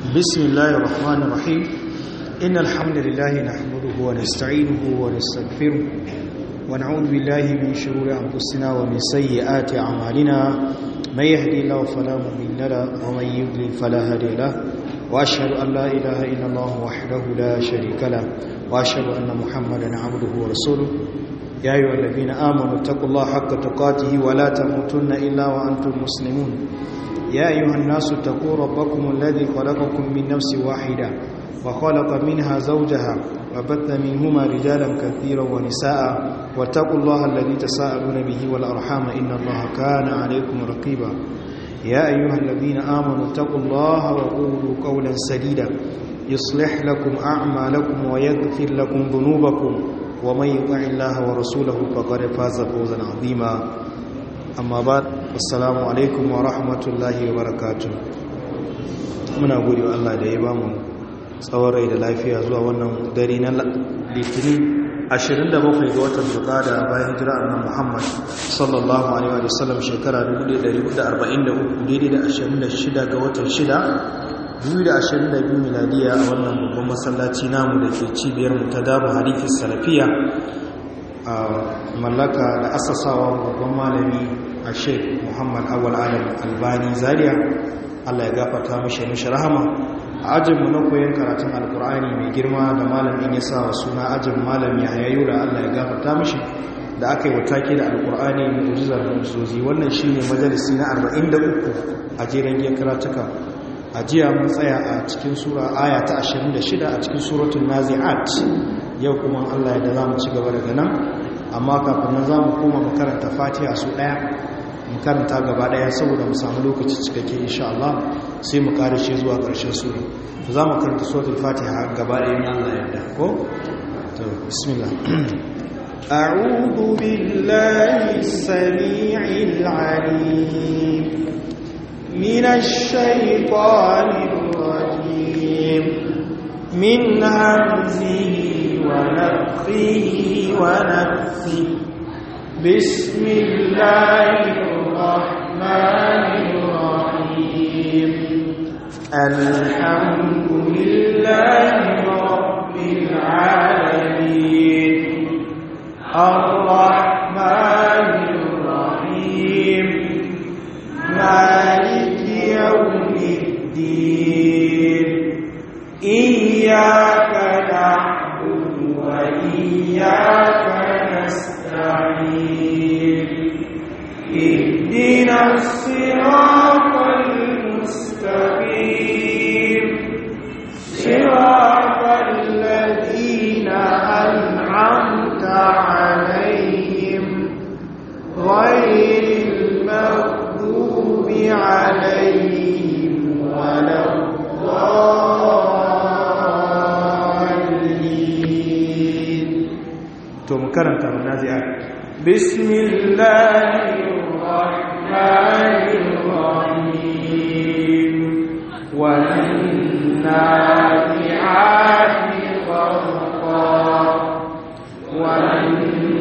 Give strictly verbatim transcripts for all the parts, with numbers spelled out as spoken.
بسم الله الرحمن الرحيم إن الحمد لله نحمده ونستعينه ونستغفره ونعوذ بالله من شرور أنفسنا ومن سيئات أعمالنا من يهدي الله فلا مضل له ومن يضلل فلا هادي له وأشهد أن لا إله إلا الله وحده لا شريك له وأشهد أن محمدا عبده ورسوله يا أيها الذين آمنوا اتقوا الله حق تقاته ولا تموتن إلا وأنتم مسلمون يا أيها الناس اتقوا ربكم الذي خلقكم من نفس واحدة وخلق منها زوجها وبث منهما رجالا كثيرا ونساء واتقوا الله الذي تساءلون به والأرحام إن الله كان عليكم رقيبا يا أيها الذين آمنوا اتقوا الله وقولوا قولا سديدا يصلح لكم أعمالكم ويغفر لكم ذنوبكم ومن يطع الله ورسوله فقد فاز فوزا عظيما amma ba assalamu alaikum wa rahmatullahi wa barakatuh muna gode wa Allah da ya bamu tsawon rai da lafiya zuwa wannan dare na litinin ashirin da bakwai ga watan zulqa'ada bayan hijira annabi Muhammad sallallahu alaihi wa sallam shekara dubu ɗaya da ɗari hudu da arba'in da uku daidai da ashirin da shida ga watan shida dubu biyu da ashirin da biyu miladiya a wannan babban masallaci namu da ke cibiyar mu ta Darul Hadith Salafiyya a mallaka da asasawa babban malami a Sheikh Muhammad Awwal Adam Albani Zaria Allah ya gafarta mishi mishi rahama a ajinmu na koyon karatun alkur'ani mai girma da malamin ya sa wa suna ajin malam Yahaya Yura Allah ya gafarta mishi da aka yi watake da alkur'ani mu'jizar mu'jizozi wannan shine majalisi na arba'in da uku a jerin giyan karatuka a jiya mun tsaya a cikin sura aya ta ashirin da shida a cikin suratul nazi'at yau kuma Allah ya da za mu ci gaba daga nan amma kafin nan za mu koma mu karanta fatiha su ɗaya mu karanta gaba ɗaya saboda mu samu lokaci cikakke insha Allah sai mu kare shi zuwa ƙarshen sura za mu karanta suratul fatiha gaba ɗaya in Allah ya yarda ko to bismillah a'udhu billahi as-sami'il 'alim minash shaitanir rajim min hamzihi ونفخه ونفثه بسم الله الرحمن الرحيم الحمد لله رب العالمين الرحمن الرحيم مالك يوم الدين إياك نعبد وإياك نستعين اهدنا الصراط المستقيم صراط الذين أنعمت عليهم غير المغضوب عليهم ولا karanta munazi'at bismillahir rahmanir rahim wan nazi'ati gharqa wan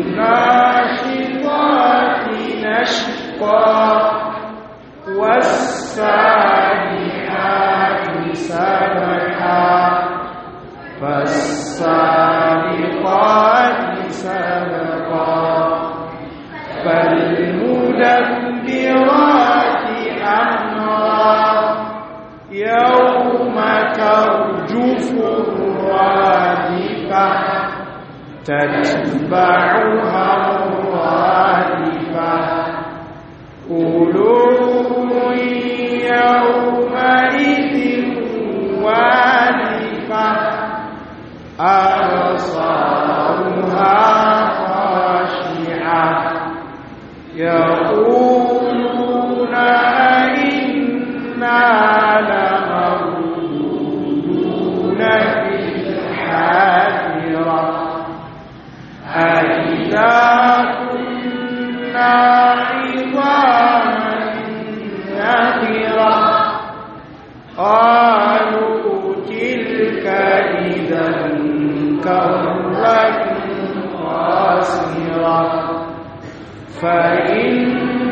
nashitati nashqa was sabihati sabha fas sabiqati سبقا فالمدبرات أمرا يوم ترجف الرادفة تتبعها الرادفة قلوب يومئذ واجفة أبصارها خاشعة يقولون أئنا لمردودون في الحافرة أئذا كنا عظاما نخرة قالوا تلك إذا كرة خاسرة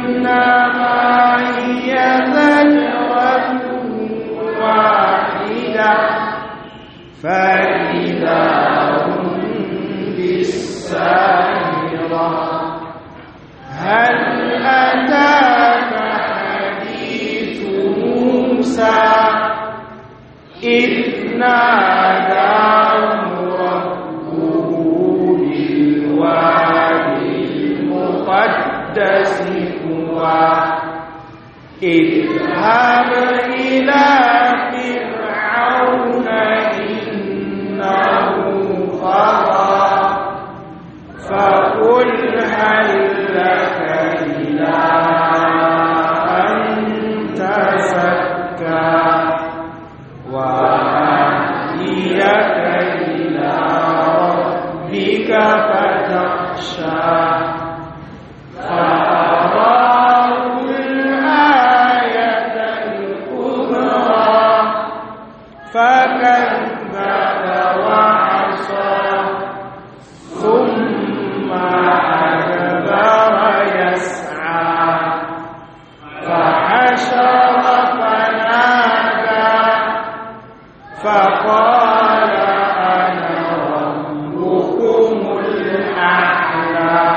فإنما هي زجرة واحدة موسى إذ ناداه ربه بالوادي المقدس طوى اذهب إلى فرعون إنه طغى فقل هل لك إلى أن تزكى وأهديك إلى ربك فتخشى فأراه الآية الكبرى فكذب وعصى ثم أدبر يسعى فحشر فنادى فقال أنا ربكم الأعلى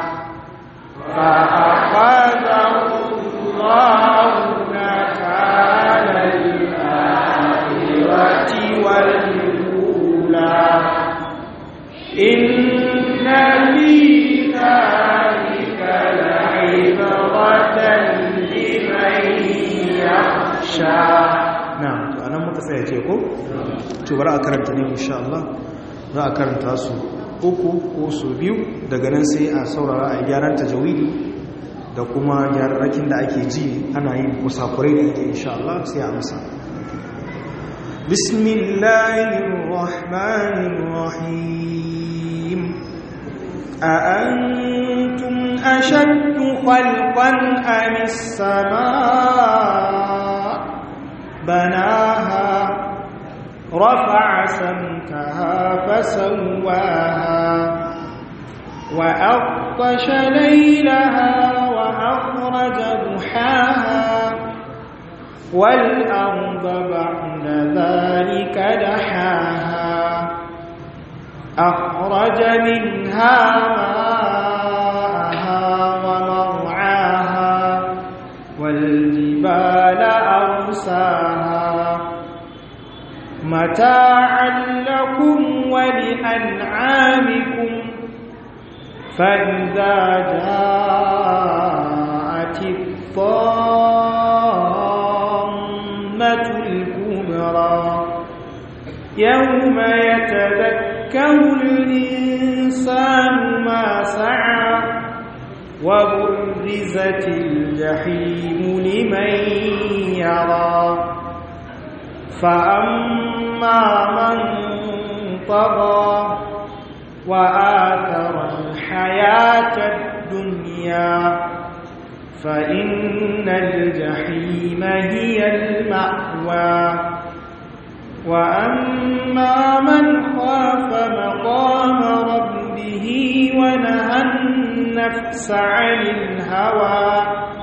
فأخذه الله نكال الآخرة والأولى إن في ذلك لعبرة لمن يخشى. نعم أنا متساعد يقول تبرأ أكرمت ne insha Allah za a karanta su uku ko su biyu daga nan sai a saurara a gyaran tajawidi da kuma gyararrakin da ake ji ana yin kusakurai da ake insha Allah sai a amsa. Bismillahir Rahmanir Rahim. أأنتم أشد خلقا أم السماء بناها رفع سمكها فسواها وأغطش ليلها وأخرج ضحاها والأرض بعد ذلك دحاها أخرج منها ماءها ومرعاها والجبال أرساها متاعا لكم ولأنعامكم فإذا جاءت الطامة الكبرى يوم يتذكر الإنسان ما سعى وبرزت الجحيم لمن يرى فأما من طغى وآثر الحياة الدنيا فإن الجحيم هي المأوى وأما من خاف مقام ربه ونهى النفس عن الهوى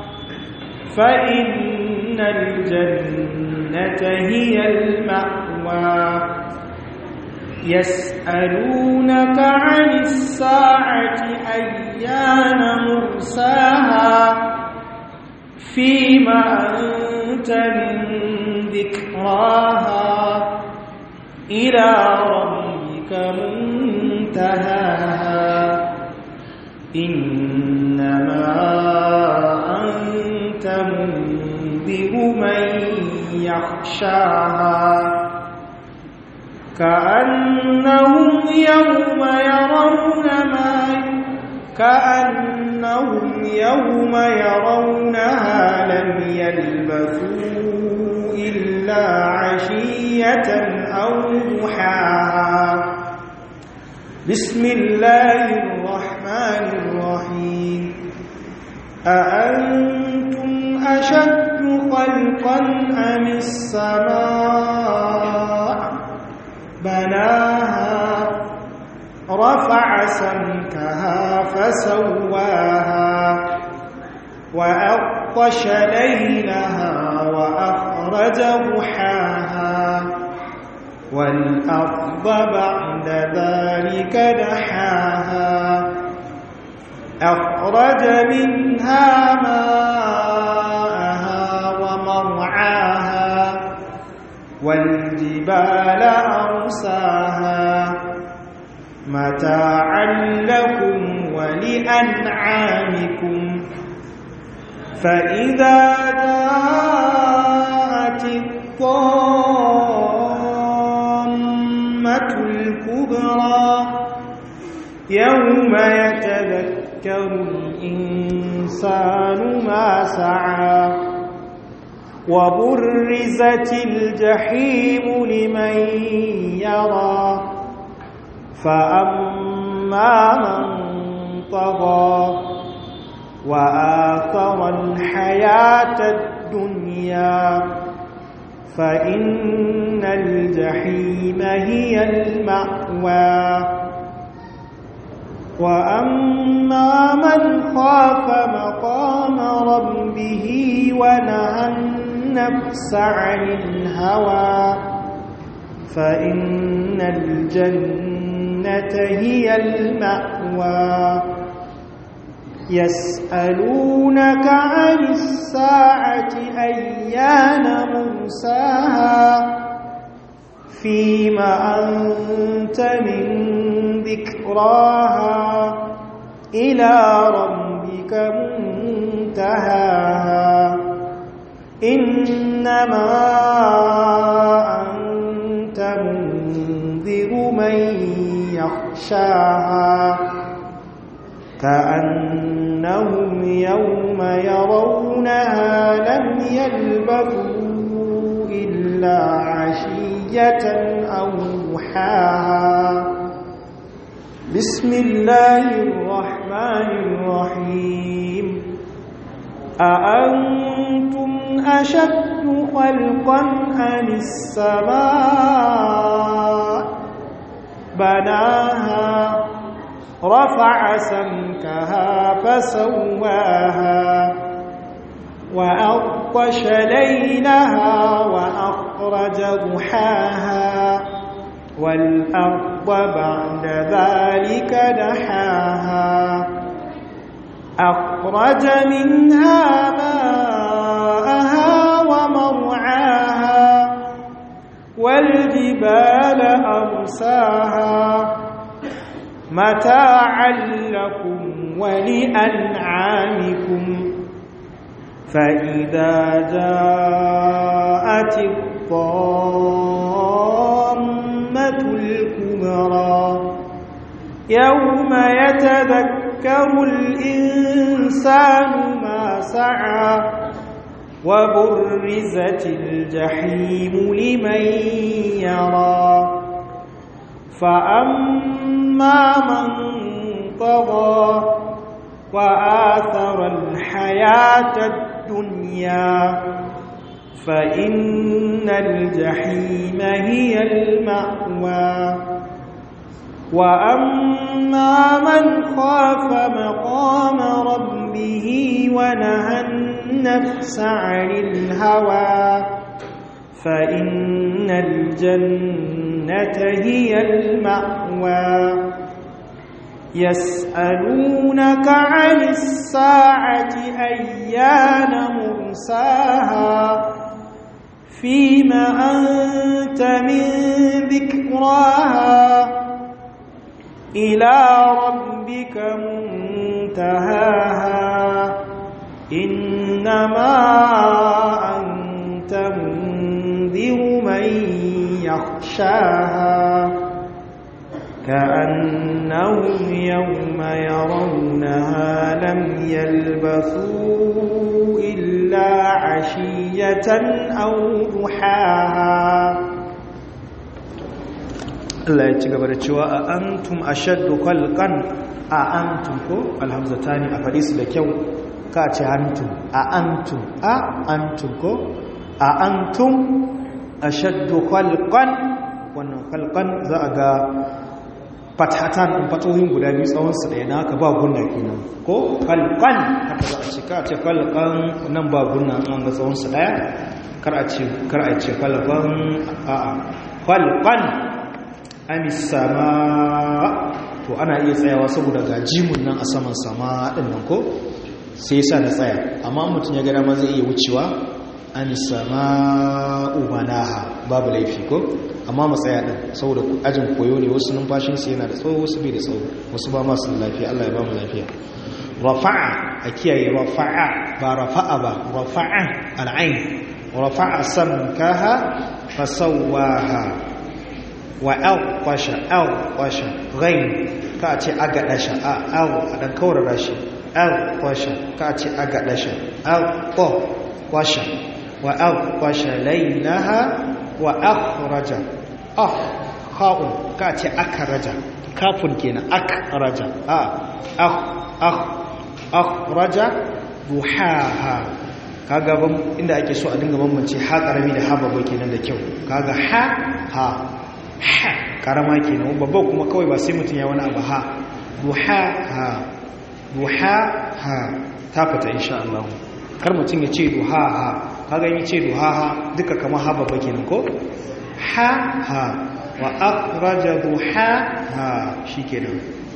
فإن الجنة هي المأوى يسألونك عن الساعة أيان مرساها فيما أنت من ذكراها إلى ربك منتهاها إنما أنت منذر من يخشاها كأنهم يوم يرون ما كأنهم يوم يرونها لم يلبثوا إلا عشية أو ضحاها بسم الله الرحمن الرحيم أأنتم أشد خلقا أم السماء بناها رفع سمكها فسواها وأغطش ليلها وأخرج ضحاها والأرض بعد ذلك دحاها أخرج منها ماءها ومرعاها والجبال أرساها متاعا لكم ولأنعامكم فإذا جاءت الطامة الكبرى يوم يتذكر الإنسان ما سعى وبرزت الجحيم لمن يرى فأما من طغى وآثر الحياة الدنيا فإن الجحيم هي المأوى وأما من خاف مقام ربه ونهى النفس عن الهوى فإن الجنة هي المأوى يسألونك عن الساعة أيان مرساها فيما أنت من ذكراها إلى ربك منتهاها إنما أنت منذر من يخشاها كأنهم يوم يرونها لم يلبثوا إلا عشية أو ضحاها بسم الله الرحمن الرحيم أأنتم أشد خلقا أم السماء بناها رفع سمكها فسواها وأغطش ليلها وأخرج ضحاها والأرض بعد ذلك دحاها أخرج منها ماءها ومرعاها والجبال أرساها متاعا لكم ولأنعامكم فإذا جاءت الطامة الكبرى يوم يتذكر الإنسان ما سعى وبرزت الجحيم لمن يرى فأما من طغى وآثر الحياة الدنيا فإن الجحيم هي المأوى وأما من خاف مقام ربه ونهى النفس عن الهوى فإن الجنة هي المأوى يسألونك عن الساعة أيان مرساها فيما أنت من ذكراها إلى ربك منتهاها إنما أنت منذر من يخشاها كأنهم يوم يرونها لم يلبثوا إلا عشية أو ضحاها Allah ya ci gaba da cewa a antum ashaddu khalqan a antum ko alhamzatani a faɗi su da kyau ka ce antum a antum a antum ko a antum ashaddu khalqan wannan khalqan za a ga fathatan din fatohin guda biyu tsawon su ɗaya na haka ba gunna kenan ko khalqan haka za a ce ka ce khalqan nan ba gunna an ga tsawon su ɗaya kar a ce kar a ce khalqan a a khalqan amis sama to ana iya tsayawa saboda ga jimun nan a saman sama din nan ko sai yasa na tsaya amma mutum ya ga dama zai iya wucewa an sama'u banaha babu laifi ko amma matsaya din saboda ajin koyo ne wasu numfashin su yana da tsawo wasu bai da tsawo wasu ba masu lafiya Allah ya ba mu lafiya rafa'a a kiyaye rafa'a ba rafa'a ba rafa'a al'ain rafa'a samkaha fasawwaha wa alqasha alqasha ghain ka ce agadasha a al dan kaurara shi alqasha ka ce agadasha alqa qasha wa alqasha laylaha wa akhraja ah kha'un ka ce akhraja kafun kenan akhraja a akh akh akhraja duhaha kaga ban inda ake so a dinga bambance ha karami da ha babba kenan da kyau kaga ha ha ha karama kenan babba kuma kawai ba sai mutun ya wani abu ha duhaha duhaha ta fita insha Allah kar mutun ya ce duhaha kaga yin ce duhaha duka kamar ha babba kenan ko ha ha wa akhraja duhaha shikenan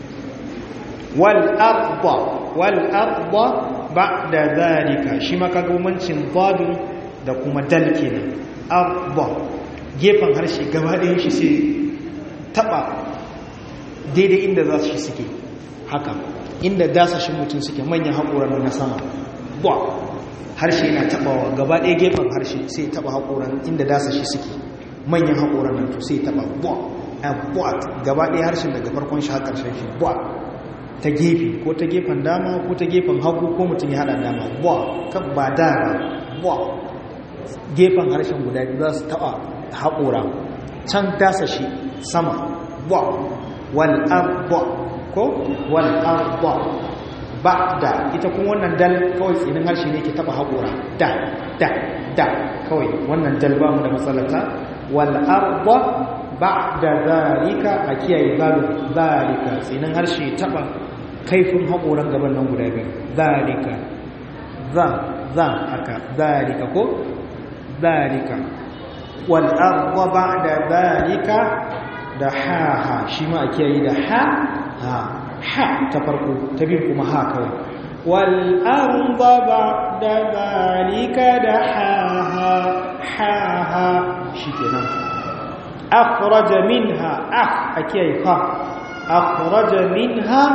wal arda wal arda ba'da dhalika shi ma kaga bambancin dadun da kuma dal kenan arda gefen harshe gaba ɗayan shi sai taba daidai inda za su suke haka inda dasashin mutum suke manyan haƙoran na sama ba harshe yana tabawa gaba ɗaya gefen harshe sai taba haƙoran inda dasashi suke manyan haƙoran nan to sai taba ba gaba ɗaya harshen daga farkon shi har ƙarshen shi ba ta gefe ko ta gefen dama ko ta gefen hagu ko mutum ya hada dama ba kan ba da ba gefen harshen guda biyu za su taba haƙora can dasa shi sama ba wal arba ko wal arba ba da ita kuma wannan dal kawai tsinin harshe ne ke taba haƙora da da da kawai wannan dal ba mu da matsalata wal arba ba da zalika a kiyaye zalika tsinin harshe taba kaifin haƙoran gaban nan guda biyu zalika za za haka zalika ko zalika wal arda ba'da zalika da ha ha shi ma ake yi da ha ha ha ta farko ta biyu kuma ha kawai wal arda ba'da zalika da ha ha ha ha shikenan akhraja minha akh ake yi fa akhraja minha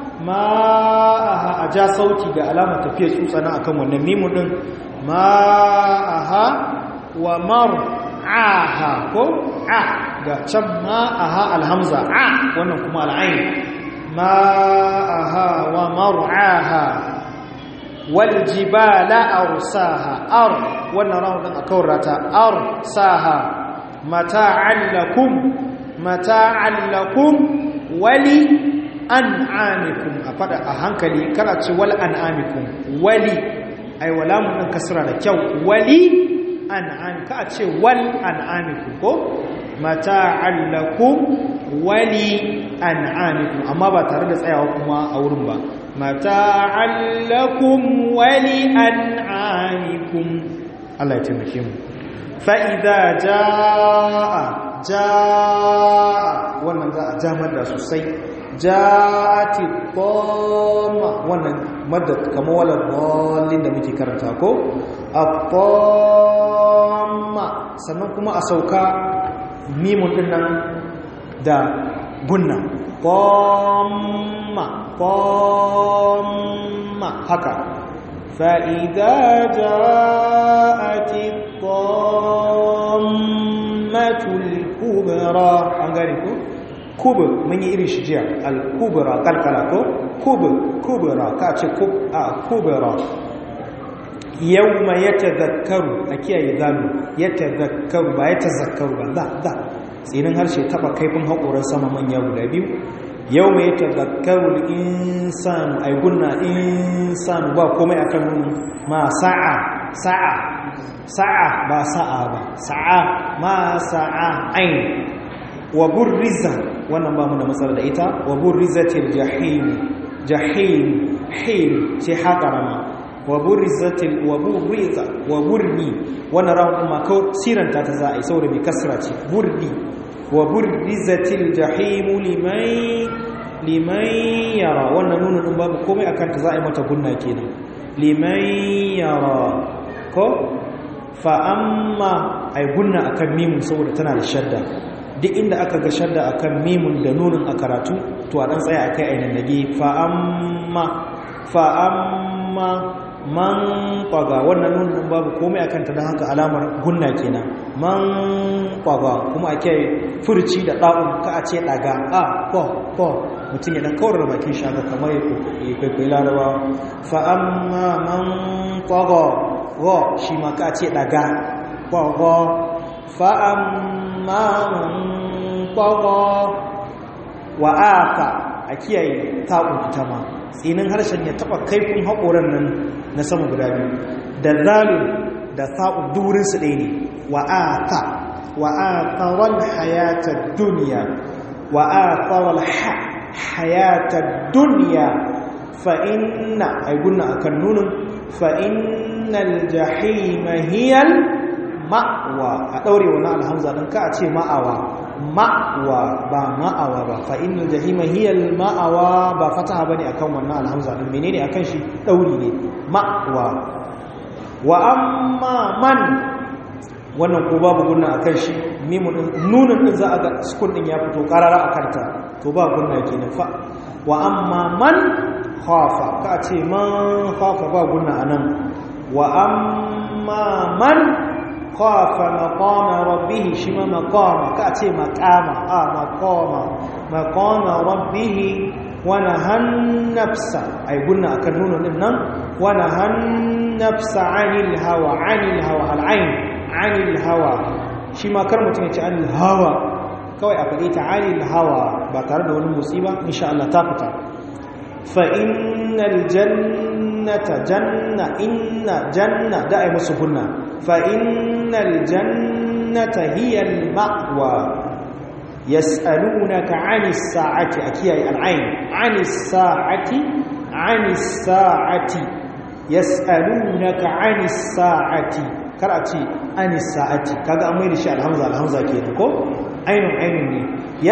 ma'aha a ja sauti ga alama tafiya tsutsana akan wannan mimun din ma'aha wa mar'aha ko a ga can ma'aha alhamza a wannan kuma al'ain ma'aha wa mar'aha wal jibala arsaha ar wannan rawun din akan rata arsaha mata'an lakum mata'an lakum wali an'amikum a fada a hankali kana ce wal an'amikum wali ai wala mun kasra da kyau wali an'am ka ce wal an'amikum ko mata'an lakum wali an'amikum amma ba tare da tsayawa kuma a wurin ba mata'an lakum wali an'amikum Allah ya taimake mu fa idza jaa jaa wannan za a jamar da sosai ja'ati dhamma wannan madda kamar wala dallin da muke karanta ko at-dhamma sannan kuma a sauka mimun din nan da gunna dhamma dhamma haka fa idza ja'ati dhammatul kubra an gane ko kubur mun yi irin shi jiya al-kubra kalkala ko kubur kubra ka ce kubra yawma yatadhakkaru a kiyaye zalu yatadhakkaru ba yatazakkaru ba za za tsinin harshe taba kaifin hakoran sama manya guda biyu yawma yatadhakkaru al-insanu ay gunna insanu ba komai akan nun ma sa'a sa'a sa'a ba sa'a ba sa'a ma sa'a ain wa burriza wannan ba mu da matsala da ita wa burrizatil jahim jahim him sai haƙarama wa burrizatil wa burriza wa burni wannan rawun ma ko siranta ta za a yi saboda mai kasra ce burni wa burrizatil jahim liman liman yara wannan nunun din babu komai akan ta za a yi mata gunna kenan liman yara ko fa amma ay gunna akan mimun saboda tana da shadda duk inda aka ga shadda akan mimun da nunun a karatu to a dan tsaya akai ainin nage fa amma fa amma man qaga wannan nunun din babu komai akan ta dan haka alamar gunna kenan man qaga kuma ake furci da da'un ka a ce daga a ko ko mutum ya dan kawar da bakin shi haka kamar ya kai larawa fa amma man qaga wa shi ma ka ce daga qaga fa amma man qaga wa aka a kiyaye ta'un ita ma tsinin harshen ya taba kaifin haƙoran nan na sama guda biyu da zalun da sa'un durin su ɗaya ne wa aka wa aqaral hayatad dunya wa aqaral hayatad dunya fa inna ay gunna akan nunun fa innal jahima hiyal ma'wa a daure wannan alhamza dan ka a ce ma'awa ma'wa ba ma'awa ba fa innal jahima hiyal ma'awa ba fataha bane akan wannan alhamza din menene akan shi dauri ne ma'wa wa amma man wannan ko babu gunna akan shi mimun din nunun din za a ga sukun din ya fito karara akan ta to ba gunna kenan fa wa amma man khafa ka ce man khafa ba gunna anan wa amma man khafa maqama rabbih shi ma maqama ka ce maqama a maqama maqama rabbih wa nahan nafsa ay gunna akan nunun din nan wa nahan nafsa 'anil hawa 'anil hawa al-'ain 'anil hawa shi ma kar mutum ya ce 'anil hawa kawai a faɗi ta 'anil hawa ba tare da wani musiba insha Allah ta fita fa innal jannata janna inna janna da ay musu gunna fa innal jannata hiya al-ma'wa yas'alunaka 'anis sa'ati akiyai al-'ain 'anis sa'ati 'anis sa'ati yas'alunaka 'anis sa'ati kar a ce 'anis sa'ati kaga an mai da shi alhamza alhamza kenan ko ainun ainun ne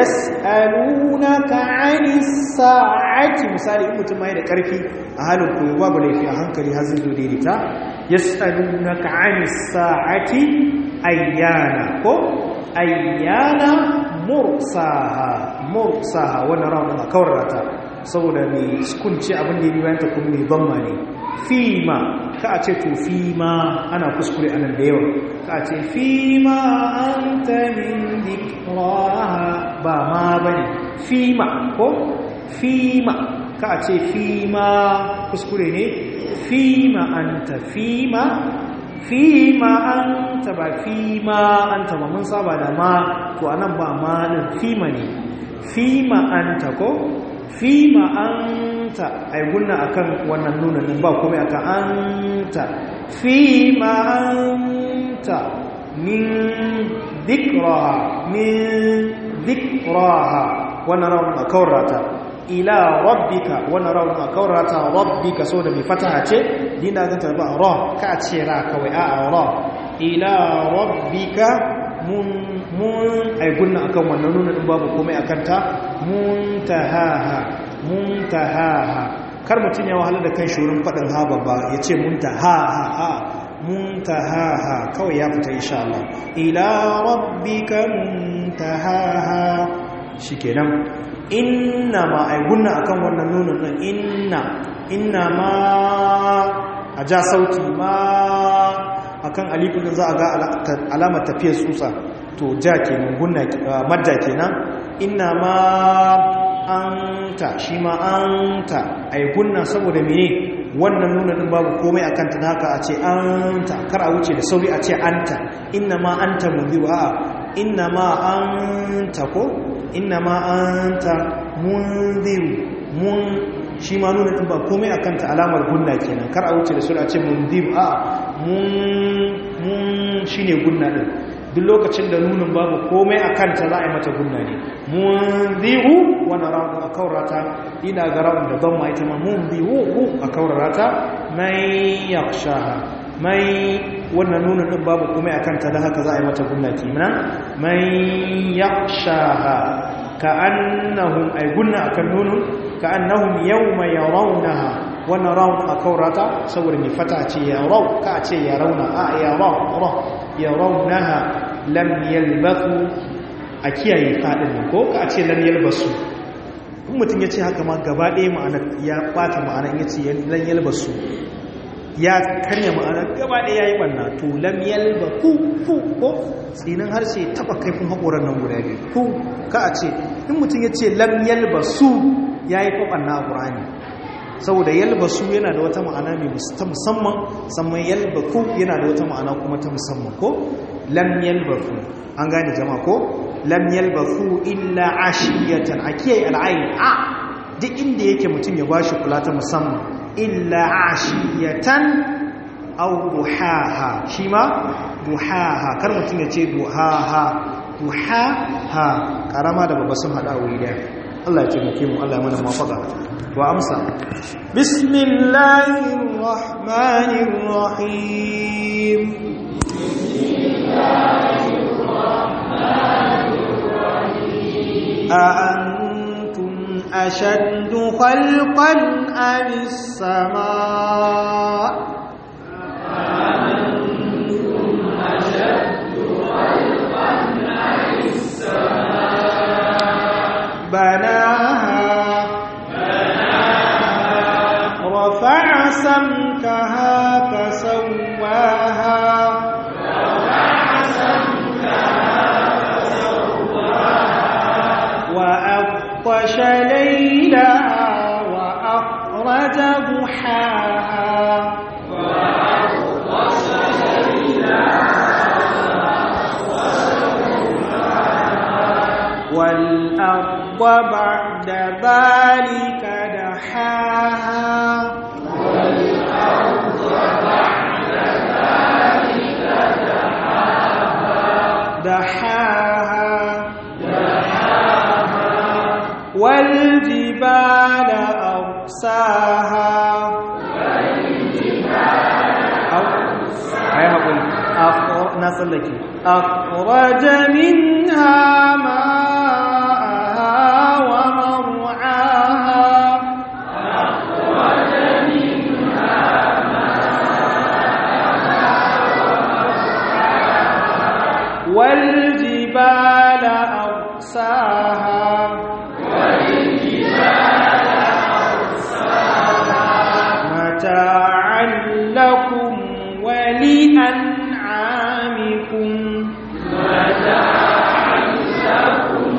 yas'alunaka 'anis sa'ati misali in mutum mai da karfi a halin koyo babu laifi a hankali har zai zo daidaita yas'alunaka 'anis sa'ati ayyana ko ayyana mursaha mursaha wannan rawun a kawarata saboda mai sukunci abin da ya bayan ta kuma mai bamma ne fima ka a ce to fima ana kuskure anan da yawa ka a ce fima anta min dhikraha ba ma bane fima ko fima ka a ce fima kuskure ne fima anta fima fima anta ba fima anta ba mun saba da ma to anan ba ma din fima ne fima anta ko fima anta ay gunna akan wannan nunan din ba komai akan anta fima anta min dhikraha min dhikraha wannan rawun akaurata ila rabbika wannan rawun akaurata rabbika so da mai fataha ce dina zan ba ra ka ce ra kawai a ra ila rabbika mun mun ay gunna akan wannan nunan din babu komai akan ta muntahaha muntahaha kar mutun ya wahala da kan shurin fadin ha babba yace muntahaha a muntahaha kawai ya fita insha Allah ila rabbika muntahaha shikenan inna ma ay gunna akan wannan nunan din inna inna ma aja sauti ma akan alifin da za a ga alamar tafiyar tsutsa to ja kenan gunna madda kenan inna ma anta shi ma anta ai gunna saboda mene wannan nuna din babu komai akan ta haka a ce anta kar a wuce da sauri a ce anta inna ma anta munziru a inna ma anta ko inna ma anta munziru mun shi ma nuna din ba komai akan ta alamar gunna kenan kar a wuce da sauri a ce munziru a mun mun shine gunna din duk lokacin da nunin babu komai a kanta za a yi mata gunna ne munziru wannan rawun a kaurata ina ga rawun da zama ita ma munziru a kaurata mai yakshaha mai wannan nunin din babu komai a kanta da haka za a yi mata gunna kimina mai yakshaha ka annahum ay gunna akan nunun ka annahum yawma yarawnaha wannan raun a kaurata saboda mai fata ce ya rau ka ce ya rauna a ya rau rau ya raunaha lam yalbathu a kiyaye fadin nan ko ka ce lam yalbasu in mutum ya ce haka ma gaba ɗaya ma'ana ya ɓata ma'ana in ya ce lam yalbasu ya karya ma'ana gaba ɗaya ya yi ɓanna to lam yalba ku ku ko tsinin harshe taɓa kaifin haƙoran nan guda biyu ku ka a ce in mutum ya ce lam yalba su ya yi faɓanna a ƙurani saboda yalba su yana da wata ma'ana mai ta musamman sannan yalba ku yana da wata ma'ana kuma ta musamman ko lam yalba ku an gane jama'a ko lam yalba ku illa ashiyatan a kiyaye al'ayin a duk inda yake mutum ya ba shi kula ta musamman illa ashiyatan aw duhaha shi ma duhaha kar mutum ya ce duhaha duhaha karama da babba sun hada wuri da Allah ya taimake mu Allah ya mana muwafaqa wa amsa bismillahir rahmanir rahim bismillahir rahmanir rahim a antum ashaddu khalqan am as-samaa بناها بناها رفع سمكها فسواها رفع سمكها فسواها وأغطش ليلها وأخرج ضحاها وأغطش ليلها والأرض وبعد ذلك دحاها والأرض بعد ذلك دحاها دحاها دحاها والجبال أرساها والجبال أرساها أخرج أخرج منها ماءها ومرعاها أخرج منها ماءها والجبال أرساها والجبال أرساها متاعا لكم ولأنعامكم متاعا لكم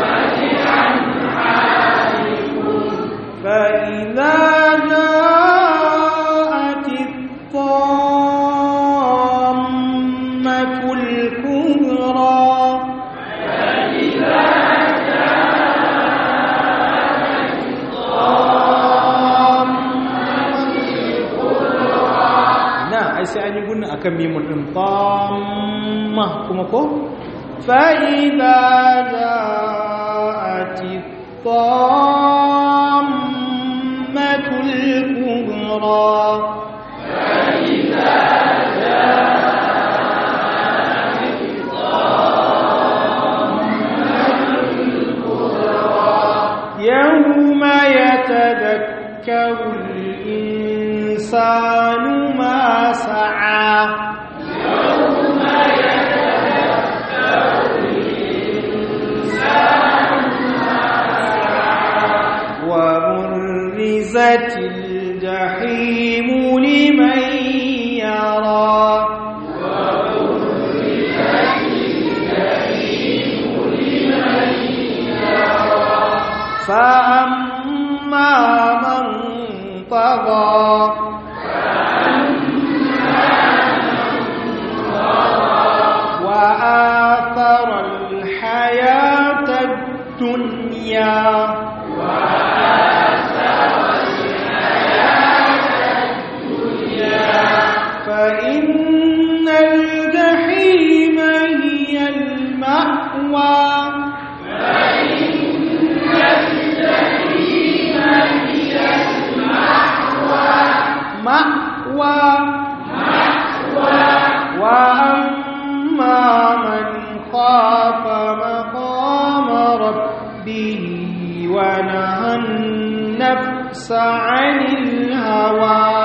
ولأنعامكم فإذا جاءت الطامة الكبرى فإذا جاءت الطامة الكبرى نعم أي سأني قلنا أكمل من طامة كما كو فإذا جاءت الطامة الكبرى فإذا جاءت الطامة الكبرى يوم يتذكر الإنسان ما سعى يوم يتذكر الإنسان ما سعى وبرزت الجحيم لمن يرى وبرزت الجحيم لمن يرى فأما من طغى وآثر الحياة الدنيا وآثر الحياة الدنيا فإن الجحيم هي المأوى فإن الجحيم هي المأوى مأوى مأوى وأما من خاف مقام ربه ونهى النفس عن الهوى الهوى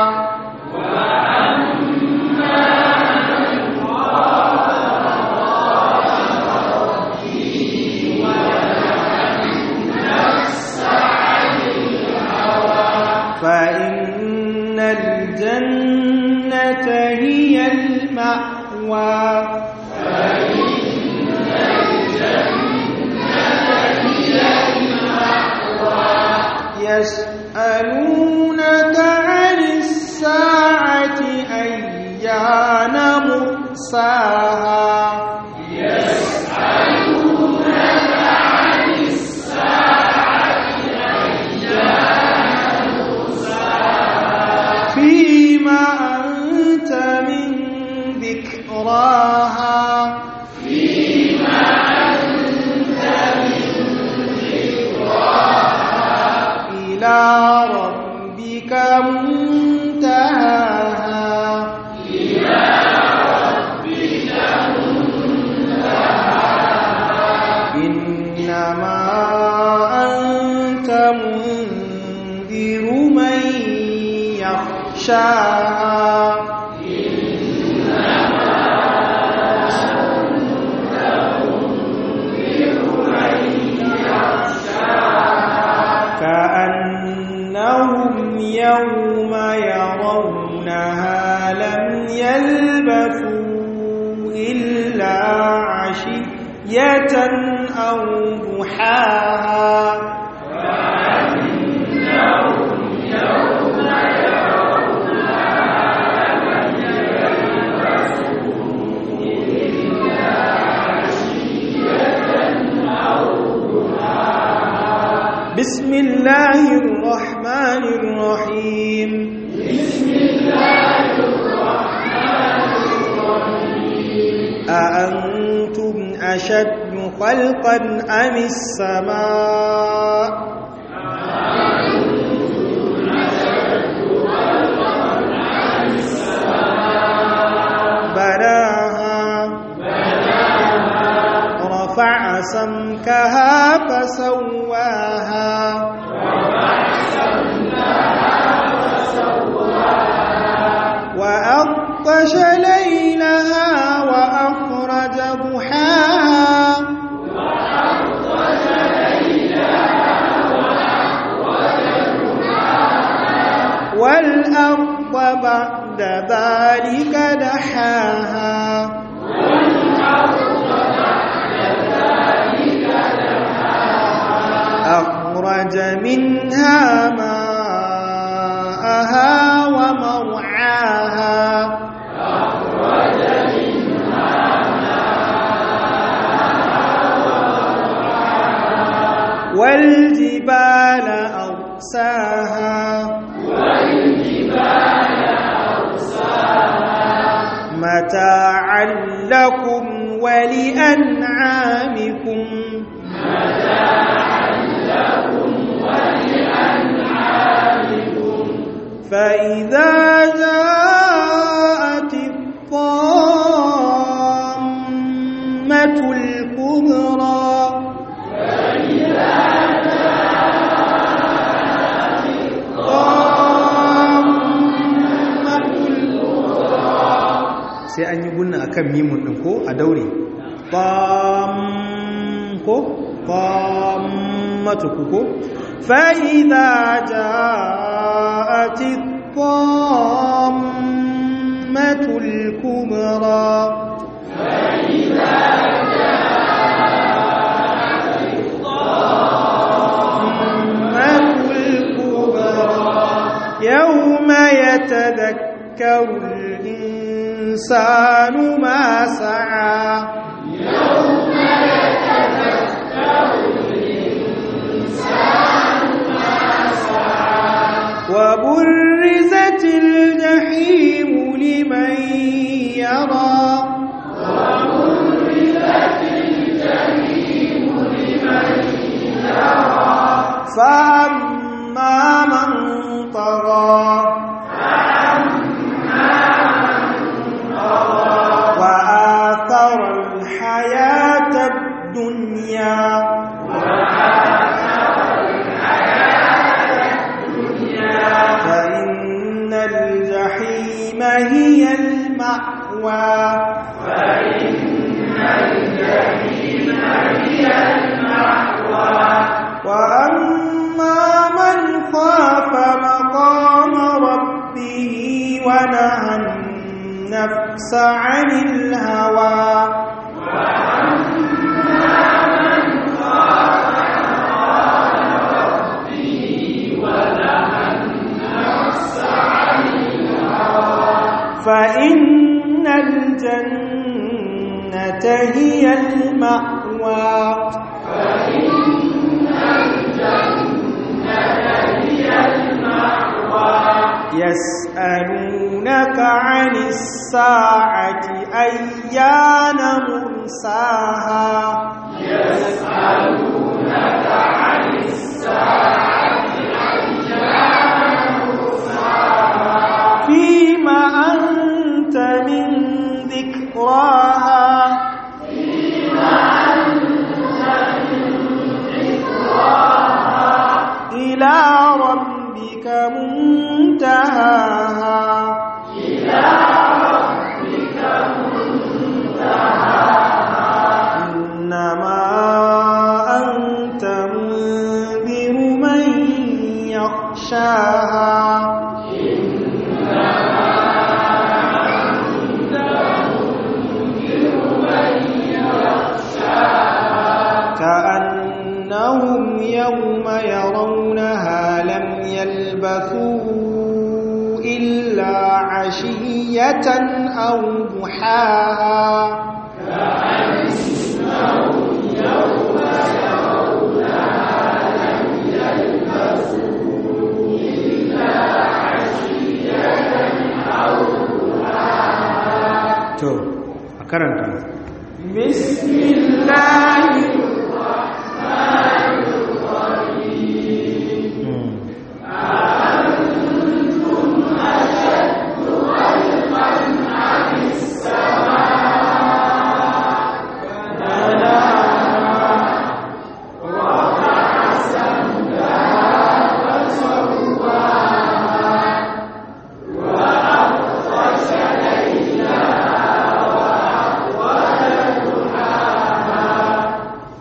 فإن الجنة هي المأوى فإن الجنة هي المأوى يسألونك عن الساعة أيان مرساها فيما أنت من ذكراها فيما أنت من ذكراها إلى ربك منتهاها إلى ربك منتهاها إنما أنت منذر من يخشاها إنما أنت منذر من يخشاها كأنهم يوم يرونها لم يلبثوا إلا عشية أو ضحاها بسم الله الرحمن الرحيم بسم الله الرحمن الرحيم أأنتم أشد خلقا أم السماء أأنتم أشد خلقا أم السماء بناها بناها رفع سمكها فسواها وأغطش ليلها وأخرج ضحاها والأرض بعد ذلك دحاها أخرج منها ماءها ومرعاها أخرج منها ماءها والجبال أرساها والجبال أرساها متاعا لكم ولأنعامكم فإذا جاءت الطامة الكبرى فإذا جاءت الطامة الكبرى sai an yi gunna akan mimun din ko a daure tam ko tammatu ko fa idza ja'at الطامة الكبرى فإذا جاءت الطامة الكبرى يوم يتذكر الإنسان ما سعى يوم يتذكر الإنسان ما سعى وبرزت الجحيم لمن يرى وبرزت الجحيم لمن يرى فأما من طغى وآثر الحياة الدنيا فإن المأوى فإن الجحيم هي المأوى وأما من خاف مقام ربه ونهى النفس عن الهوى فإن الجنة هي المأوى فإن الجنة هي المأوى يسألونك عن الساعة أيان مرساها يسألونك عن الساعة أيان مرساها فيما أنت من ذكراها فيما أنت من ذكراها إلى ربك منتهاها إلى ربك منتهاها إنما أنت منذر من يخشاها كأنهم يوم يرونها لم يلبثوا إلا عشية أو ضحاها كأنهم يوم يرونها لم يلبثوا إلا عشية أو ضحاها تو أكرمت بسم الله الرحمن الرحيم أأنتم أشد خلقا أم السماء بناها رفع سمكها فسواها وأغطش ليلها وأخرج ضحاها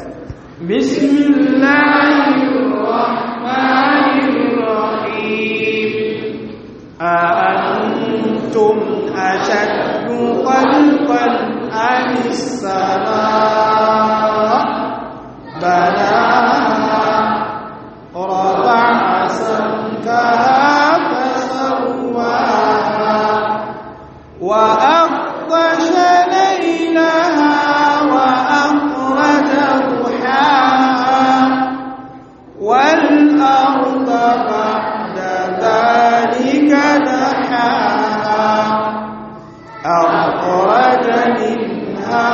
bismillahir rahmanir rahim antum ashaddu khalqan amis samaa banaha rafa'a samkaha fasawwaha wa aghtasha laylaha wa akhraja duhaha wal arda ba'da dhalika dahaha akhraja minha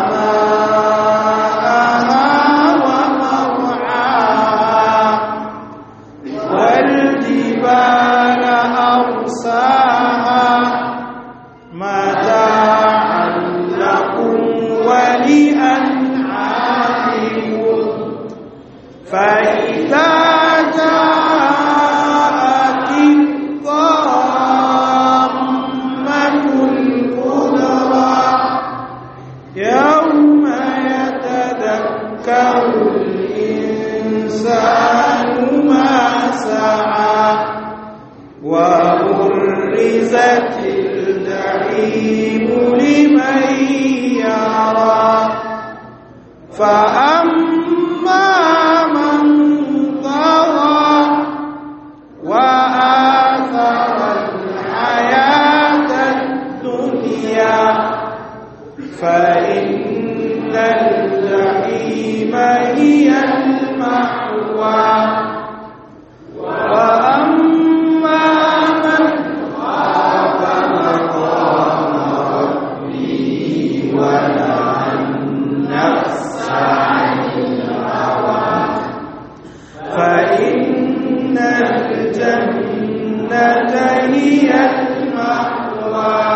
فأما من طغى وآثر الحياة الدنيا فإن الجحيم هي المأوى وأما من خاف مقام ربه ونهى النفس فإن الجنة هي المأوى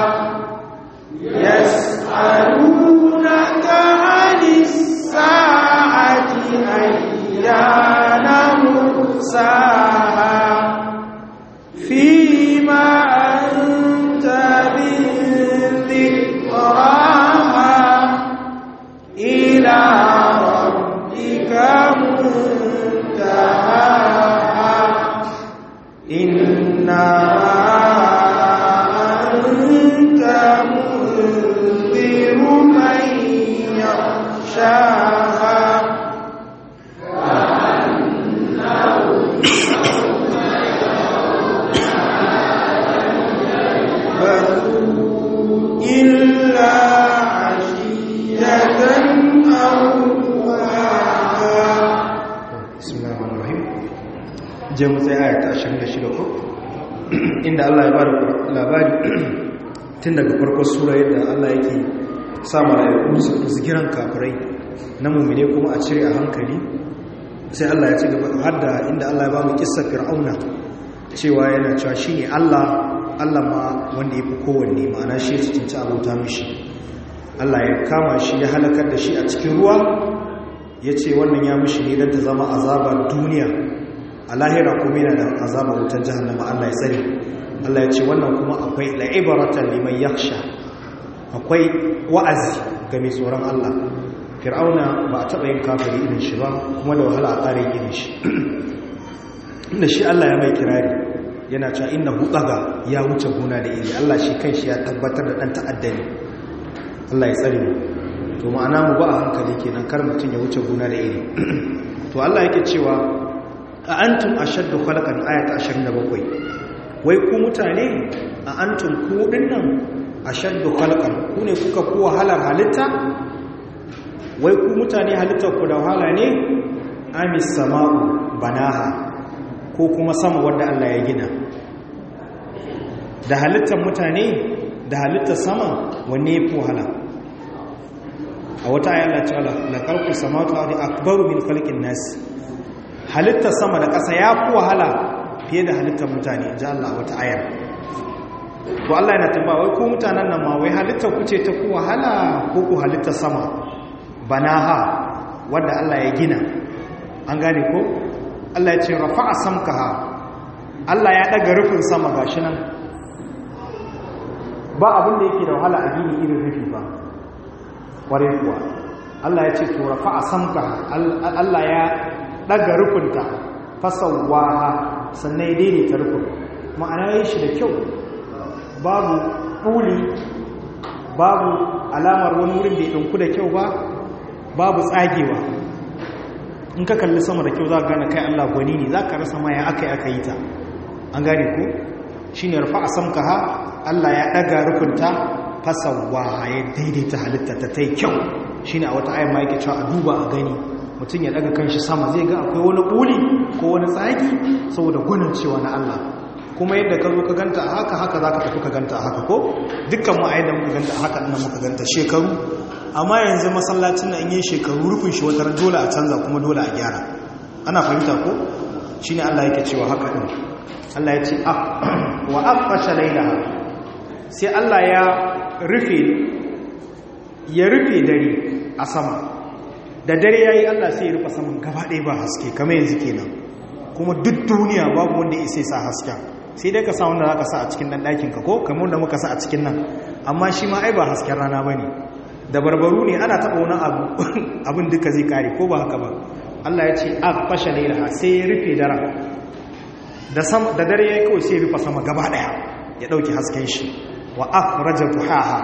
يسألونك عن الساعة أيان مرساها فيما أنت من ذكراها إلى ربك منتهاها إنما أنت منذر من يخشاها إلا عشية je mu sai ayata ashirin da shida ko inda Allah ya bada labari tun daga farkon sura yadda Allah yake sa malaiku su zikiran kafirai na mu'mine kuma a cire a hankali sai Allah ya ci gaba har da inda Allah ya ba mu kissar fir'auna cewa yana cewa shine Allah Allah ma wanda yafi kowanne ma'ana shi ya cinci abota mishi Allah ya kama shi ya halakar da shi a cikin ruwa yace wannan ya mishi ne dan ta zama azaba duniya a lahira kuma yana da azabar wutar jahannama Allah ya tsare Allah ya ce wannan kuma akwai la'ibaratan liman yakhsha akwai wa'azi ga mai tsoron Allah fir'auna ba a taɓa yin kafiri irin shi ba kuma da wahala a ƙarin irin shi inda shi Allah ya mai kirari yana cewa innahu tsaga ya wuce gona da iri Allah shi kanshi ya tabbatar da ɗan ta'addani Allah ya tsare mu to ma'ana mu ba a hankali kenan kar mutum ya wuce gona da iri to Allah yake cewa a antum ashaddu khalqan ayata ashirin da bakwai wai ku mutane a antum ku dinnan ashaddu khalqan ku ne kuka ku wahalar halitta wai ku mutane halitta ku da wahala ne amis sama'u banaha ko kuma sama wanda Allah ya gina da halittar mutane da halittar sama wanne yafi wahala a wata ayar Allah ta Allah la khalqu samawati wal ardi akbaru min khalqin nas halittar sama da ƙasa ya fi wahala fiye da halittar mutane ji Allah wata ayar to Allah yana tambaya wai ko mutanen nan ma wai halittar ku ce ta ku wahala ko ku halittar sama banaha wanda Allah ya gina an gane ko Allah ya ce rafa'a samkaha Allah ya daga rufin sama gashi nan ba abin da yake da wahala a gini irin rufi ba kware kuwa Allah ya ce to rafa'a samka Allah ya daga rukunta fasawaha sannan ya daidaita rukun ma'ana yayin shi da kyau babu buli babu alamar wani wurin da ya ɗinku da kyau ba babu tsagewa in ka kalli sama da kyau za ka gane kai Allah gwani ne za ka rasa ma ya aka yi aka yi ta an gane ku shi ne rufa a samka ha Allah ya ɗaga rukunta fasawa ya daidaita halitta ta ta yi kyau shi ne a wata ayyama yake cewa a duba a gani mutum ya ɗaga kan shi sama zai ga akwai wani ƙuli ko wani tsagi saboda gwanin cewa na Allah kuma yadda ka zo ka ganta a haka haka za ka tafi ka ganta a haka ko dukkan ma'aidan muka ganta a haka ɗin muka ganta shekaru amma yanzu masallacin na in yi shekaru rufin shi wata dole a canza kuma dole a gyara ana fahimta ko shi ne Allah yake cewa haka ɗin Allah ya ce wa afasha lailaha sai Allah ya rufe ya rufe dare a sama da dare yayi Allah sai ya rufe saman gaba ɗaya ba haske kamar yanzu kenan kuma duk duniya babu wanda ya isa sa hasken sai dai ka sa wanda za ka sa a cikin ɗan ɗakinka ko kamar da muka sa a cikin nan amma shi ma ai ba hasken rana ba ne da barbaru ne ana taɓa wani abu abin duka zai kare ko ba haka ba Allah ya ce a fashe lailaha sai ya rufe dara da dare ya yi kawai sai ya rufe sama gaba ɗaya ya ɗauki hasken shi wa akhraja duhaha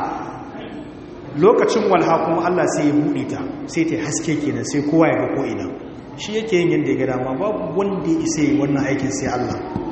lokacin walha kuma Allah sai ya buɗe ta sai ta haske kenan sai kowa ya ga ko ina shi yake yin yanda ya ga dama babu wanda ya isa wannan aikin sai Allah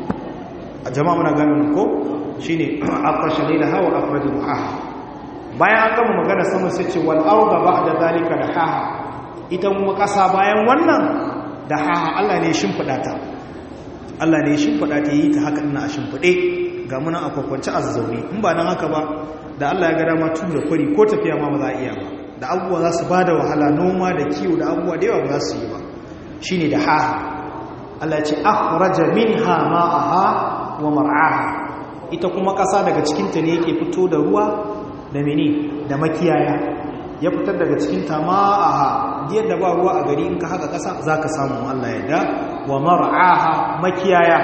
a jama'a muna ganin ko shine afasha lailaha wa akhraja duhaha bayan an gama magana sama sai ce wal arda ba'da zalika dahaha ita kuma kasa bayan wannan dahaha Allah ne ya shimfida ta Allah ne ya shimfida ta yi ta haka ina a shimfide ga muna a kwakwance a zazzauri in ba nan haka ba da Allah ya ga dama tura kwari ko tafiya ma ba za a iya ba da abubuwa za su bada wahala noma da kiwo da abubuwa da yawa ba za su yi ba shine dahaha Allah ya ce akhraja minha ma'aha wa mar'aha ita kuma ƙasa daga cikinta ne yake fito da ruwa da mene da makiyaya ya fitar daga cikinta ma'aha yadda ba ruwa a gari in ka haka ƙasa za ka samu Allah yadda wa mar'aha makiyaya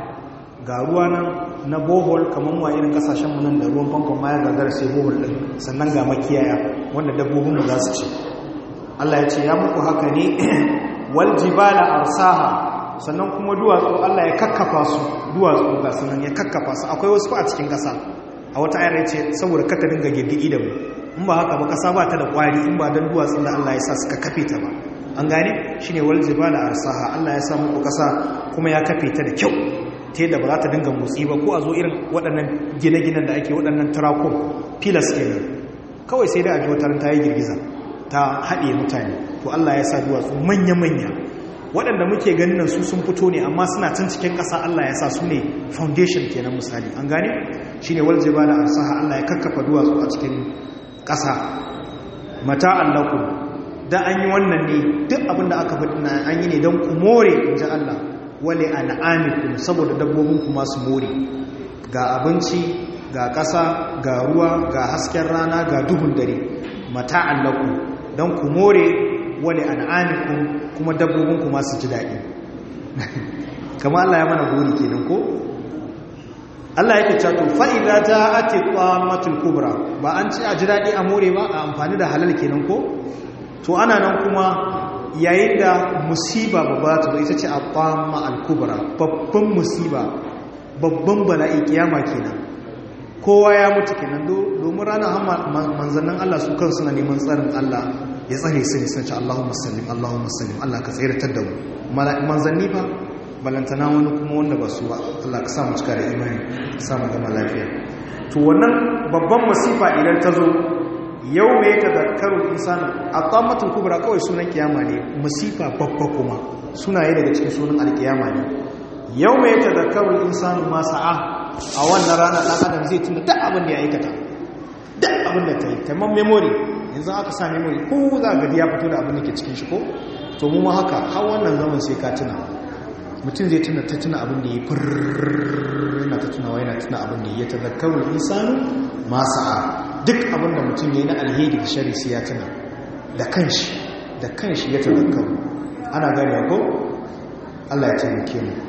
ga ruwa nan na bohol kamar wa irin kasashen mu nan da ruwan famfon ma ya gagara sai bohol din sannan ga makiyaya wanda dabbobin mu za su ci Allah ya ce ya muku haka ne wal jibala arsaha sannan kuma duwatsu Allah ya kakkafa su duwatsu ga sunan ya kakkafa su akwai wasu a cikin kasa a wata ayar ce saboda ka ta dinga girgidi da mu in ba haka ba kasa ba ta da kwari in ba dan duwatsun da Allah ya sa suka kafe ta ba an gane shine wal jibala arsaha Allah ya sa muku kasa kuma ya kafe ta da kyau ta yadda ba za ta dinga motsi ba ko a zo irin waɗannan gine-ginen da ake waɗannan tarakon filas kenan kawai sai dai a ji wata ta yi girgiza ta haɗe mutane to Allah ya sa duwatsu manya-manya waɗanda muke ganin nan su sun fito ne amma suna can cikin ƙasa Allah ya sa su ne foundation kenan misali an gane shi ne walje ba da arsaha Allah ya kakkafa duwatsu a cikin ƙasa mata allaku da an yi wannan ne duk abinda aka faɗi na an yi ne don ku more in ji Allah wale a na'amikum saboda dabbobinku masu more ga abinci ga ƙasa ga ruwa ga hasken rana ga duhun dare mata allaku don ku more wale a na'amikum kuma dabbobinku masu ji daɗi kama Allah ya mana gori kenan ko Allah yake cato fa'ida ta ake ƙwamatul kubra ba an ci a ji daɗi a more ba a amfani da halal kenan ko to ana nan kuma yayin da musiba babba ta ita ce a ƙwama al-kubra babban musiba babban bala'i kiyama kenan kowa ya mutu kenan domin ranar manzannin Allah su kan suna neman tsarin Allah ya tsare su ne sun ce Allahumma sallim Allahumma sallim Allah ka tsiratar da mu manzanni fa balantana wani kuma wanda ba su ba Allah ka samu cika da imani ka samu gama lafiya to wannan babban masifa idan ta zo yau mai tazakkaru insanu aqamatul kubra kawai sunan kiyama ne masifa babba kuma sunaye daga cikin sunan alkiyama ne yau mai tazakkaru insanu ma sa'a a wannan rana dan adam zai tuna duk abin da ya aikata duk abin da ta yi kamar memory yanzu aka sa memory ko za ga ya fito da abin da ke cikin shi ko to mu ma haka har wannan zaman sai ka tuna mutum zai tuna ta tuna abin da ya furr yana ta tunawa yana tuna abin da ya tazakkaru insanu ma sa'a duk abin da mutum ya yi na alheri da shari sai ya tuna da kanshi da kanshi ya tazakkaru ana gane ko Allah ya taimake mu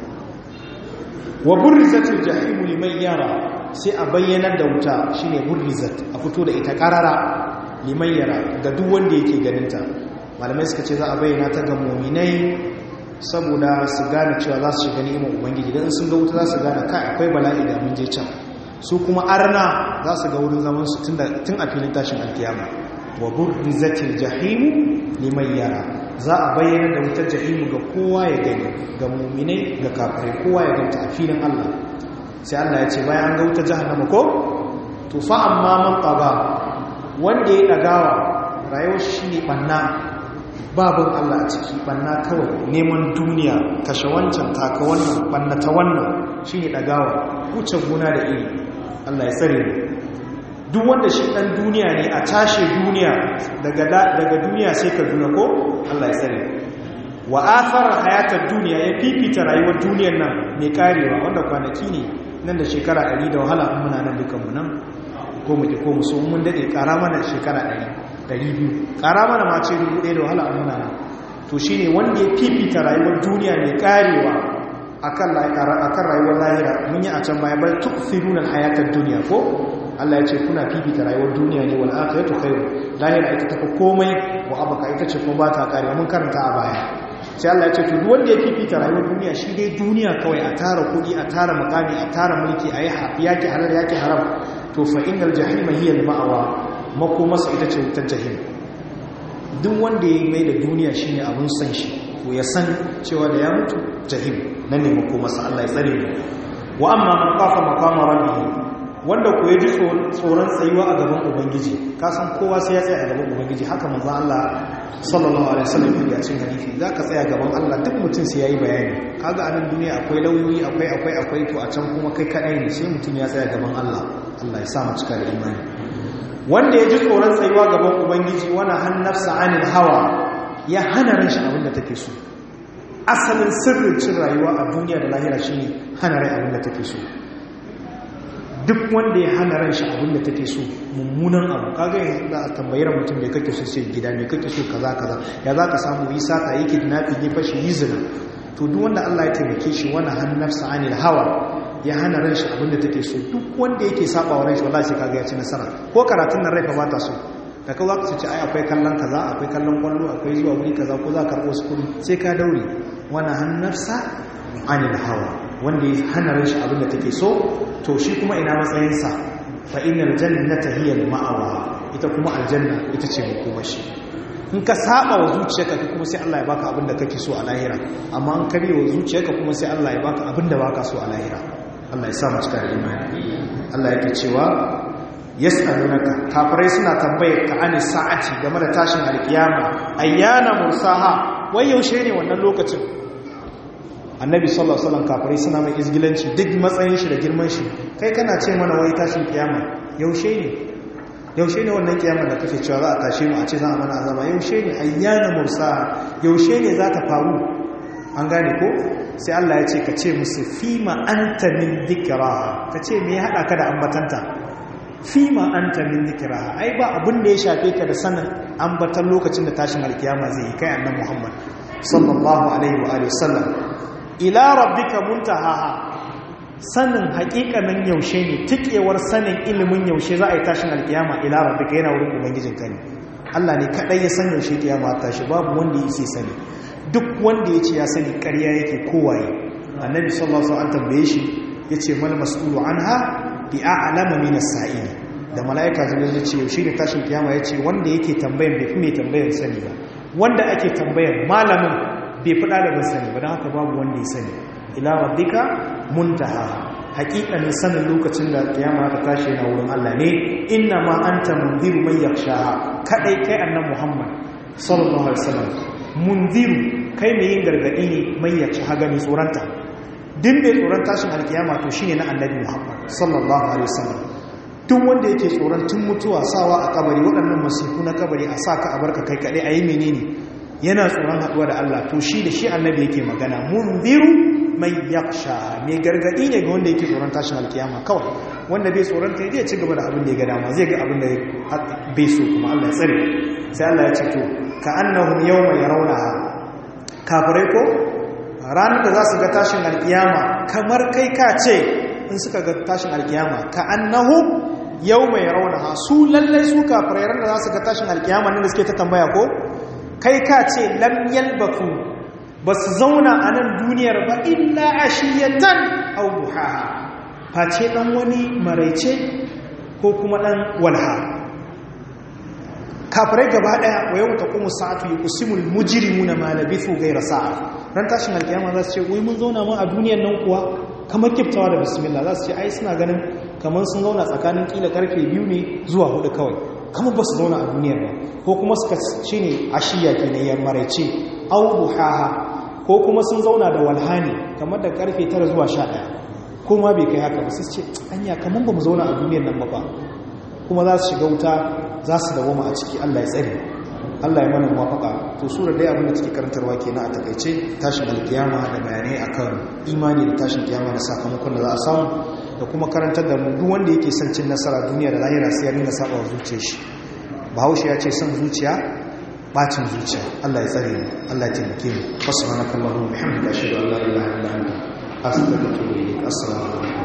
wa burrizatul jahimu liman yara sai a bayyanar da wuta shine burrizat a fito da ita karara liman yara ga duk wanda yake ganinta. Malamai suka ce za a bayyana ta ga mu'minai saboda su gane cewa za su shiga ni'imar ubangiji, dan sun ga wuta za su gane kai akwai bala'i da mun je can. Su kuma arna za su ga wurin zaman su tun a filin tashin alkiyama. Wa burrizatil jahim liman yara, za a bayyana da wutar jahimu ga kowa ya gani, ga mu'minai ga kafirai, kowa ya ganta a filin Allah. Sai Allah ya ce bayan an ga wutar jahannama ko to fa amma man qaba, wanda ya dagawa rayuwar shi ne banna, babin Allah a ciki, banna kawai, neman duniya, kashe wancan taka wannan, banna ta wannan, shi ne dagawa, wuce gona da iri. Allah ya tsare mu. Duk wanda shi dan duniya ne, a tashe duniya daga daga duniya sai ka duna ko Allah ya tsare. Wa athara hayatar duniya, ya fifita rayuwar duniyar nan mai karewa, wanda kwanaki ne nan da shekara ɗari da wahala in muna nan dukanmu nan, ko mu ko mu so mun dade ƙara mana shekara ɗari ɗari biyu, ƙara mana ma ce dubu ɗaya da wahala in muna nan. To shine wanda ya fifita rayuwar duniya mai karewa akan akan rayuwar lahira. Mun yi a can baya, bal tu'thiruna al-hayatad dunya ko Allah ya ce kuna fifita rayuwar duniya ne, wal akhiratu khairu, lahira ita tafi komai, wa abaka ita ce kuma ba ta karewa, mun karanta a baya. Sai Allah ya ce to duk wanda ya fifita rayuwar duniya, shi dai duniya kawai, a tara kudi, a tara makami, a tara mulki, a yi yaki halal yaki haram, to fa innal jahima hiya al-ma'wa, makomasa ita ce wutar jahim. Duk wanda ya mai da duniya shine abun san shi, to ya san cewa da ya mutu jahim nan ne makomasa. Allah ya tsare mu. Wa amma man qafa maqama rabbih, wanda ku yaji tsoron tsayuwa a gaban ubangiji, ka san kowa sai ya tsaya a gaban ubangiji, haka manzo Allah sallallahu alaihi wasallam ya ce hadisi, zaka tsaya gaban Allah duk mutum sai yayi bayani. Kaga a nan duniya akwai lauyoyi, akwai akwai akwai to a can kuma kai kadai ne, sai mutum ya tsaya gaban Allah. Allah ya sa mu cika da imani. Wanda ya ji tsoron tsayuwa gaban ubangiji, wana han nafsa anil hawa, ya hana ran shi abin da take so. Asalin sirrin cin rayuwa a duniya da lahira shine hana rai abin da take so. Duk wanda ya hana ran shi abin da take so, mummunan abu, kaga yanzu da tambayar mutum me kake so, sai gida me kake so, kaza kaza, ya zaka samu yi sata, yake kidnapping, ya fashi, yi zina. To duk wanda Allah ya taimake shi, wana han nafsa anil hawa, ya hana ran shi abin da take so, duk wanda yake saba wa ran shi wallahi sai kaga ya ci nasara. Ko karatun nan rai fa ba ta so, da ka zaka ce ai akwai kallon kaza, akwai kallon kwallo, akwai zuwa wuri kaza, ko za ka karbo su kudi, sai ka daure. Wana han nafsa anil hawa, wanda ya hana ran shi abin da take so, to shi kuma ina matsayinsa. Fa innal jannata hiya al-ma'wa, ita kuma aljanna ita ce makomashi. In ka saba wa zuciyarka kuma sai Allah ya baka abin da kake so a lahira, amma an kare wa zuciyarka kuma sai Allah ya baka abin da baka so a lahira. Allah ya sa mu cika da imani. Allah yake cewa yas'alunaka, kafirai suna tambayar ka ani sa'ati, game da tashin alkiyama, ayyana mursaha, wai yaushe ne wannan lokacin? Annabi sallallahu alaihi wasallam kafirai suna mai izgilanci, duk matsayin shi da girman shi, kai kana ce mana wai tashin kiyama yaushe ne? Yaushe ne wannan kiyama da kake cewa za a tashe mu a ce za a mana azaba? Yaushe ne? Ayyana mursaha, yaushe ne za ta faru? An gane ko? Sai Allah ya ce ka ce musu fima anta min dhikraha, ka ce me ya hada ka da ambatanta? Fima anta min dhikraha, ai ba abin da ya shafe ka da sanin ambatan lokacin da tashin alkiyama zai yi, kai annabi Muhammad sallallahu alaihi wa alihi wasallam. Ila rabbika muntahaha, sanin hakikanin yaushe ne, tikewar sanin ilimin yaushe za a yi tashin alkiyama, ila rabbika yana wurin ubangijinka ne. Allah ne kadai ya san yaushe kiyama ta tashi, babu wanda yake sani. Duk wanda ya ce ya sani ƙarya yake kowaye. Annabi sallallahu alaihi wasallam tambaye shi, yace mal mas'ulu anha bi a'lama min as-sa'il. Da malaika jibril ya ce yaushe ne tashin kiyama, yace wanda yake tambayan bai fi mai tambayan sani ba, wanda ake tambayan malamin bai fi dalibin sani ba, dan haka babu wanda ya sani. Ila rabbika muntaha, hakikanin sanin lokacin da kiyama ta tashi na wurin Allah ne. Inna ma anta munziru man yakhshaha, kadai kai annabi Muhammad sallallahu alaihi wasallam munziru, kai mai yin gargadi ne, mai yaci hagani tsoranta. Din mai tsoron tashin alkiyama to shine na annabi Muhammad sallallahu alaihi wasallam. Duk wanda yake tsoron tun mutuwa, sawa a kabari, waɗannan masifu na kabari, a saka a barka kai kadai, ayi menene, yana tsoron haɗuwa da Allah, to shi da shi annabi yake magana. Munziru mai yaksha, mai gargadi ne ga wanda yake tsoron tashin alkiyama kawai. Wanda bai tsoron ta zai ci gaba da abin da ya ga dama, zai ga abin da bai so kuma Allah ya tsare. Sai Allah ya ce to ka annahum yawma yarawnaha, kafirai ko ranar da za su ga tashin alkiyama kamar kai ka ce in suka ga tashin alkiyama, ka annahum yau mai raunaha su lallai su kafirai da za su ga tashin alkiyama nan da suke ta tambaya ko kai ka ce lam yalbaku ba su zauna a nan duniyar ba illa ashiyatan aw duhaha face dan wani maraice ko kuma dan walha kafirai gaba daya wa yau taqumu sa'atu yuqsimul mujrimuna ma labithu ghayra sa'a ran tashin alkiyama za su ce wai mun zauna mu a duniyar nan kuwa kamar kiftawa da bismillah za su ce ai suna ganin kamar sun zauna tsakanin kila karfe biyu ne zuwa hudu kawai kamar ba su zauna a duniyar ba ko kuma suka ce ne ashiya ke ne yan maraice au duhaha ko kuma sun zauna da walhani kamar da karfe tara zuwa sha ɗaya ko ma bai kai haka ba su ce anya kamar ba mu zauna a duniyar nan ba kuma za su shiga wuta za su dawoma a ciki Allah ya tsare Allah ya mana muwafaka to sura dai abin da take karantarwa kenan a takeice tashin alkiyama da bayanai akan imani da tashin kiyama da sakamakon da za a samu da kuma karantar da mu duk wanda yake son cin nasara duniya da lahira sai ya rinka saba wa zuciyar shi Bahaushe ya ce son zuciya bacin zuciya Allah ya tsare mu Allah ya taimake mu subhanakallahumma wa bihamdika ashhadu an la ilaha illa anta astaghfiruka wa atubu ilaik assalamu alaikum